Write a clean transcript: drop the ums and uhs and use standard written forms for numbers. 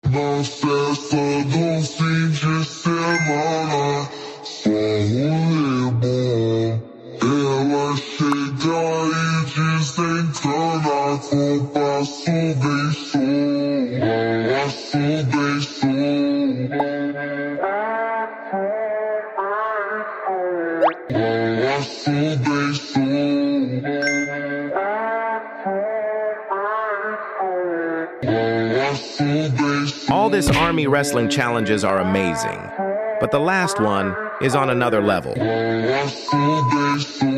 Na festa do fim de semana, só rolê bom. Ela chega e desencana com passo bem solto, passo bem solto, passo bem solto. All this Army wrestling challenges are amazing, but the last one is on another level.